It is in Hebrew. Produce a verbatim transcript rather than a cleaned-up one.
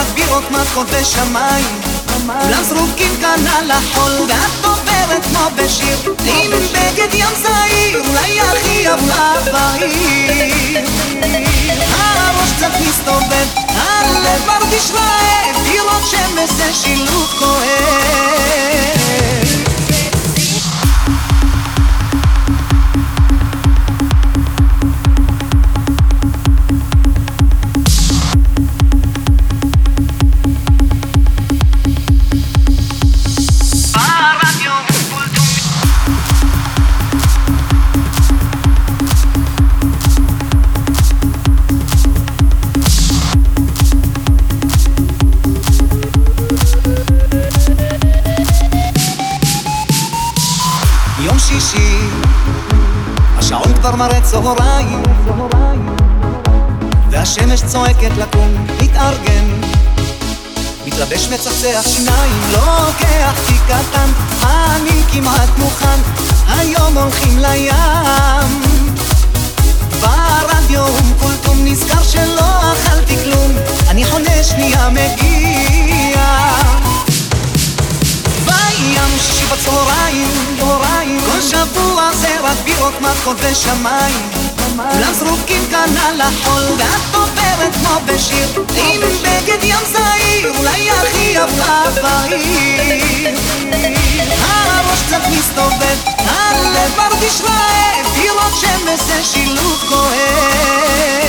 רק בירות מכות ושמיים, כולם זרוקים כאן על החול, ואת עוברת כמו בשיר עם בגד ים זעיר, אולי הכי יפה בעיר. הראש קצת מסתובב, הלב מרגיש רעב, בירות שמש זה שילוב כואב. יום שישי, השעון כבר מראה צהריים, והשמש צועקת לקום, להתארגן, מתלבש מצחצח שיניים, לוקח תיק קטן, אני כמעט מוכן, היום הולכים לים. ברדיו ומקולטום נזכר שלא אכלתי כלום, אני חונה שנייה מגיע. בים שישי בצהריים, כל שבוע זה רק בירות מכות ושמיים, כולם זרוקים כאן על החול, ואת עוברת כמו בשיר עם בגד ים זעיר, אולי הכי יפה בעיר. הראש קצת מסתובב, הלב מרגיש רעב, בירות שמש זה שילוב כואב.